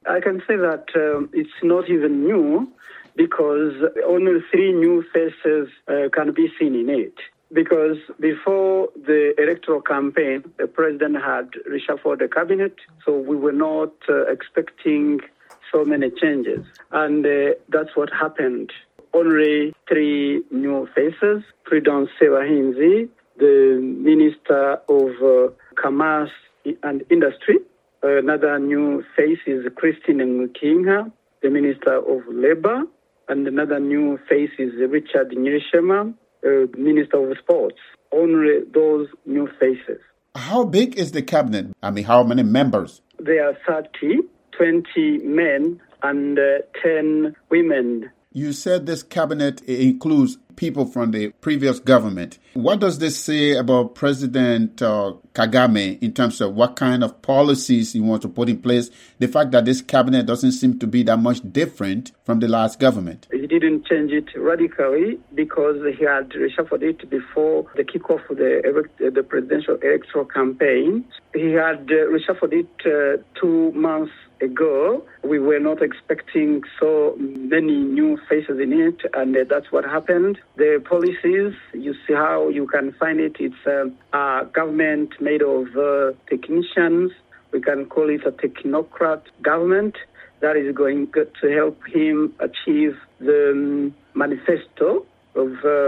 I can say that it's not even new because only 3 new faces can be seen in it. Because before the electoral campaign, the president had reshuffled the cabinet, so we were not expecting so many changes. And that's what happened. Only 3 new faces. Prudence Sebahinzi, the Minister of Commerce and Industry. Another new face is Christine Mukinga, the Minister of Labour. And another new face is Richard Nyirishema, Minister of Sports. Only those new faces. How big is the cabinet? I mean, how many members? There are 30, 20 men and 10 women. You said this cabinet includes people from the previous government. What does this say about President Kagame in terms of what kind of policies he wants to put in place? The fact that this cabinet doesn't seem to be that much different from the last government. He didn't change it radically because he had reshuffled it before the kickoff of the presidential electoral campaign. He had reshuffled it 2 months ago. We were not expecting so many new faces in it, and that's what happened. The policies, you see how you can find it. It's a government made of technicians. We can call it a technocrat government that is going to help him achieve the manifesto of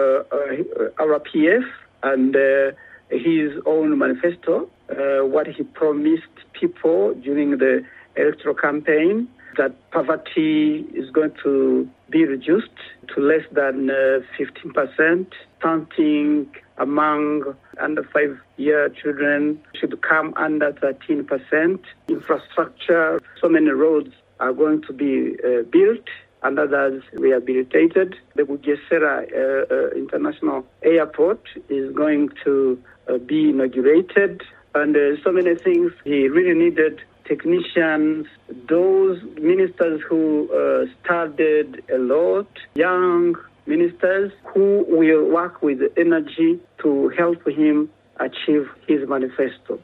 RPF and his own manifesto, what he promised people during the electoral campaign, that poverty is going to be reduced to less than 15%. Stunting among under 5-year children should come under 13%. Infrastructure, so many roads are going to be built and others rehabilitated. The Bugesera International Airport is going to be inaugurated, and so many things. He really needed technicians, those ministers who studied a lot, young ministers who will work with energy to help him achieve his manifesto.